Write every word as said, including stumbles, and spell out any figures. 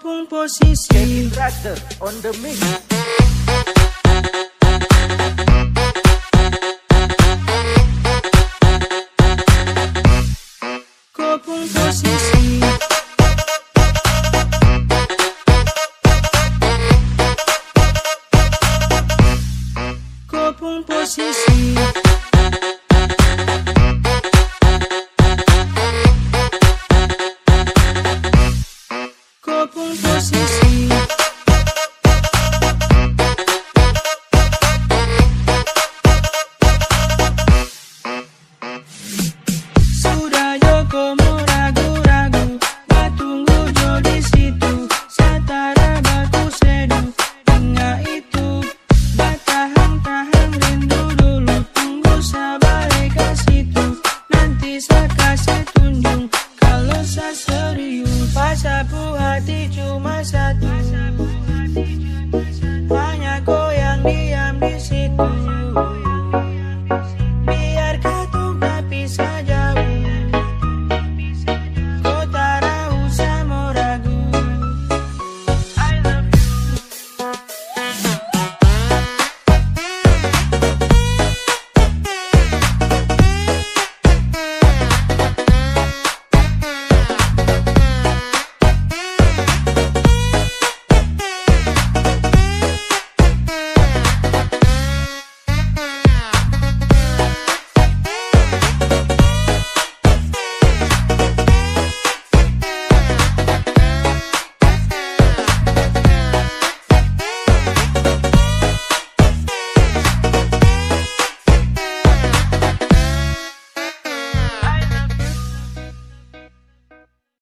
Kopung posisi Kevin Raster on the mix. Kopung posisi Kopung posisi Kopung posisi Sudah Joko mau ragu-ragu, batunggu jo di situ, satara baku seduh, enggak itu, batahan-tahan rindu dulu, tunggu sabar ke situ, nanti saya kasih tunjuk, kalau saya serius, pasapu hati cuma satu, hanya kau yang diam di situ.